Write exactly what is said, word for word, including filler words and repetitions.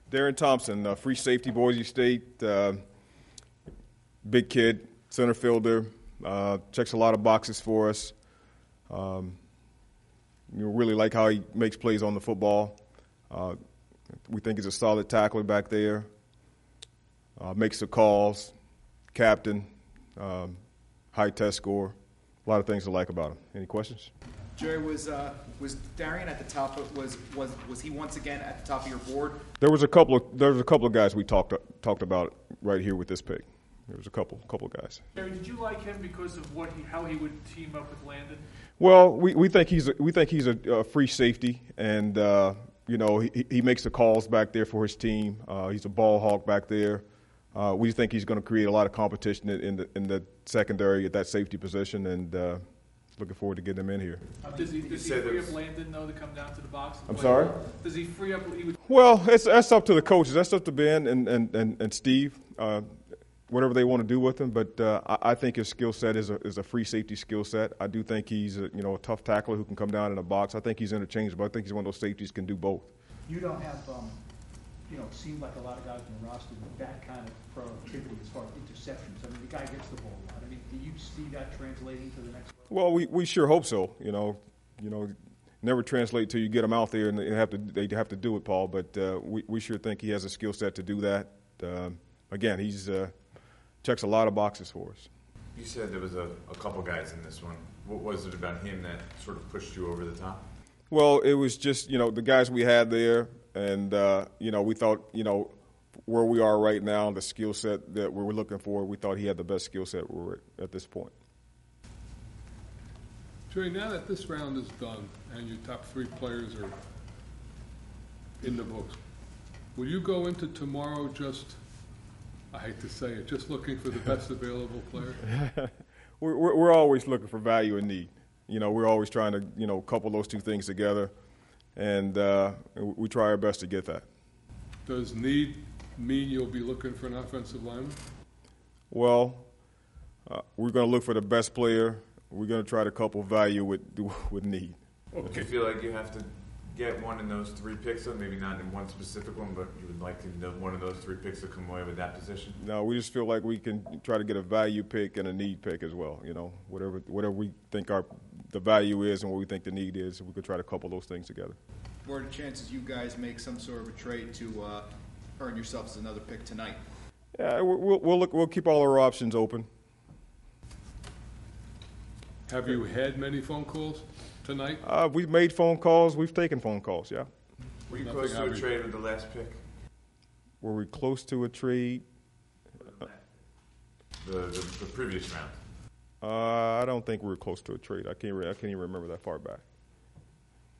Darren Thompson, uh, free safety, Boise State, uh, big kid, center fielder, uh, checks a lot of boxes for us. Um, you really like how he makes plays on the football. Uh, we think he's a solid tackler back there. Uh, makes the calls, captain, um, high test score. A lot of things to like about him. Any questions? Jerry, was uh, was Darian at the top? Of, was was was he once again at the top of your board? There was a couple of there was a couple of guys we talked talked about right here with this pick. There was a couple couple of guys. Jerry, did you like him because of what he, how he would team up with Landon? Well, we, we think he's a, we think he's a, a free safety, and uh, you know he, he makes the calls back there for his team. Uh, he's a ball hawk back there. Uh, we think he's going to create a lot of competition in the in the secondary at that safety position, and uh, looking forward to getting him in here. Uh, does he, does he free up Landon, though, to come down to the box? And I'm play? sorry? Does he free up? He would Well, it's, that's up to the coaches. That's up to Ben and, and, and, and Steve, uh, whatever they want to do with him. But uh, I, I think his skill set is a, is a free safety skill set. I do think he's a, you know, a tough tackler who can come down in a box. I think he's interchangeable. I think he's one of those safeties who can do both. You don't have, um, you know, it seemed like a lot of guys on the roster with that kind of productivity as far as interceptions. I mean, the guy gets the ball a lot. I mean, do you see that translating to the next level? Well, we, we sure hope so. You know, you know, never translate till you get them out there and they have to they have to do it, Paul. But uh, we we sure think he has a skill set to do that. Um, again, he's uh, checks a lot of boxes for us. You said there was a, a couple guys in this one. What was it about him that sort of pushed you over the top? Well, it was just, you know, the guys we had there, and, uh, you know, we thought, you know, where we are right now, the skill set that we were looking for, we thought he had the best skill set we were at this point. Jerry, now that this round is done and your top three players are in the books, will you go into tomorrow just, I hate to say it, just looking for the best available player? we're, we're, we're always looking for value and need. You know, we're always trying to, you know, couple those two things together, and uh, we try our best to get that. Does need mean you'll be looking for an offensive lineman? Well, uh, we're going to look for the best player. We're going to try to couple value with with need. Okay. Do you feel like you have to get one in those three picks, so maybe not in one specific one, but you would like to know one of those three picks to come away with that position? No, we just feel like we can try to get a value pick and a need pick as well. You know, whatever whatever we think our the value is and what we think the need is, we could try to couple those things together. What are the chances you guys make some sort of a trade to uh, earn yourselves another pick tonight? Yeah, we'll we'll look. We'll keep all our options open. Have you had many phone calls tonight? Uh, we've made phone calls. We've taken phone calls. Yeah. Were you Nothing close to a obvious. trade with the last pick? Were we close to a trade? The, the, the previous round? Uh, I don't think we were close to a trade. I can't. Re- I can't even remember that far back.